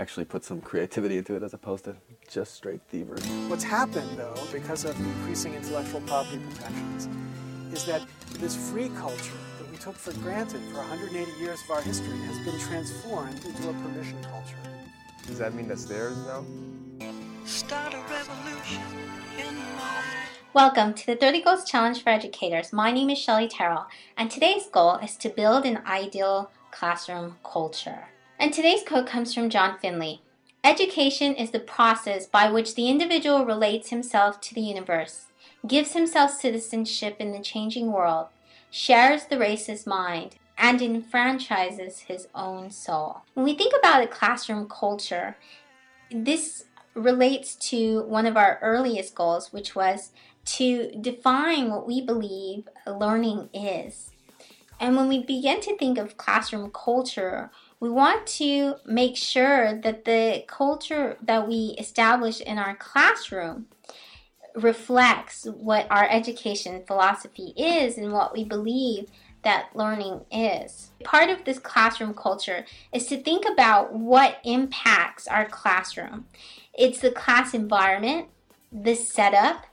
actually put some creativity into it as opposed to just straight thievery. What's happened, though, because of the increasing intellectual property protections, is that this free culture that we took for granted for 180 years of our history has been transformed into a permission culture. Does that mean that's theirs now? Start a revolution in mind. Welcome to the 30 Goals Challenge for Educators. My name is Shelley Terrell, and today's goal is to build an ideal classroom culture. And today's quote comes from John Finley. Education is the process by which the individual relates himself to the universe, gives himself citizenship in the changing world, shares the race's mind, and enfranchises his own soul. When we think about a classroom culture, this relates to one of our earliest goals, which was to define what we believe learning is. And when we begin to think of classroom culture, we want to make sure that the culture that we establish in our classroom reflects what our education philosophy is and what we believe that learning is. Part of this classroom culture is to think about what impacts our classroom. It's the class environment, the setup,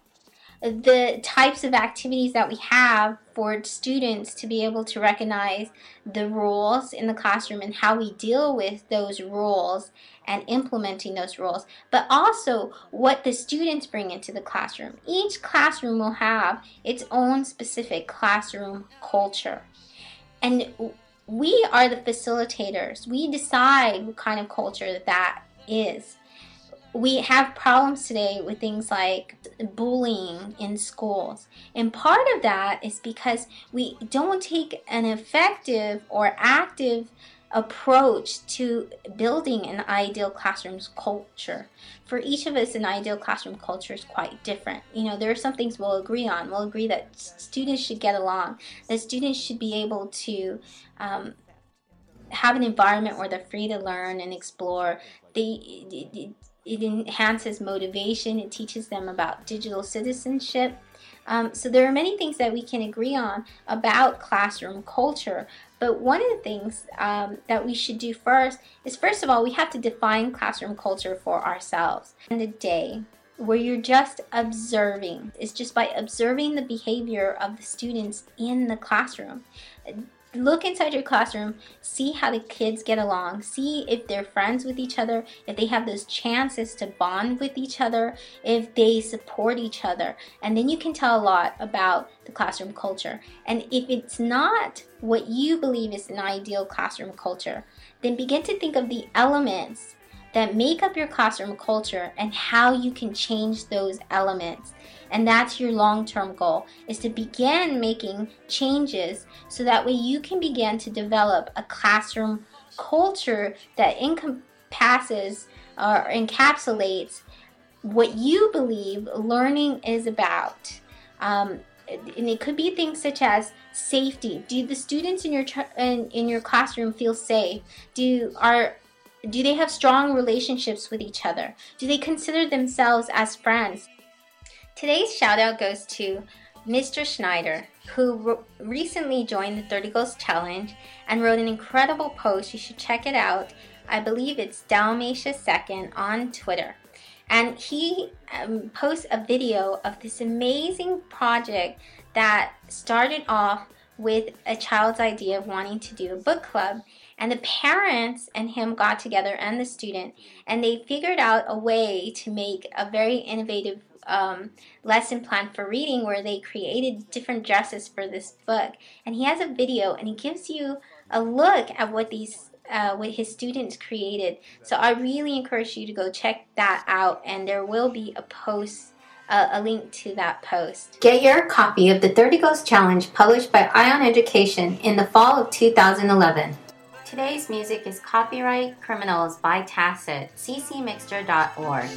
the types of activities that we have for students to be able to recognize the rules in the classroom and how we deal with those rules and implementing those rules, but also what the students bring into the classroom. Each classroom will have its own specific classroom culture. And we are the facilitators. We decide what kind of culture that is. We have problems today with things like bullying in schools. And part of that is because we don't take an effective or active approach to building an ideal classroom culture. For each of us, an ideal classroom culture is quite different. There are some things we'll agree on. We'll agree that students should get along, that students should be able to have an environment where they're free to learn and explore. It enhances motivation. It teaches them about digital citizenship. So there are many things that we can agree on about classroom culture. But one of the things that we should do first of all, we have to define classroom culture for ourselves. And the day where you're just observing, is just by observing the behavior of the students in the classroom. Look inside your classroom, see how the kids get along, see if they're friends with each other, if they have those chances to bond with each other, if they support each other. And then you can tell a lot about the classroom culture. And if it's not what you believe is an ideal classroom culture, then begin to think of the elements that make up your classroom culture and how you can change those elements. And that's your long-term goal, is to begin making changes so that way you can begin to develop a classroom culture that encompasses or encapsulates what you believe learning is about. And it could be things such as safety. Do the students in your classroom feel safe? Do they have strong relationships with each other? Do they consider themselves as friends? Today's shout out goes to Mr. Schneider, who recently joined the 30 Goals Challenge and wrote an incredible post. You should check it out. I believe it's Dalmatia2nd on Twitter. And he posts a video of this amazing project that started off with a child's idea of wanting to do a book club. And the parents and him got together, and the student, and they figured out a way to make a very innovative lesson plan for reading, where they created different dresses for this book. And he has a video, and he gives you a look at what his students created. So I really encourage you to go check that out, and there will be a link to that post. Get your copy of the 30 Goals Challenge published by Ion Education in the fall of 2011. Today's music is Copyright Criminals by Tacit, ccmixter.org.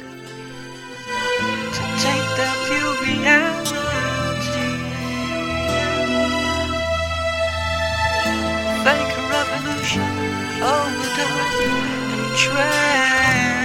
To take that pure reality, fake a revolution, overdone and trash.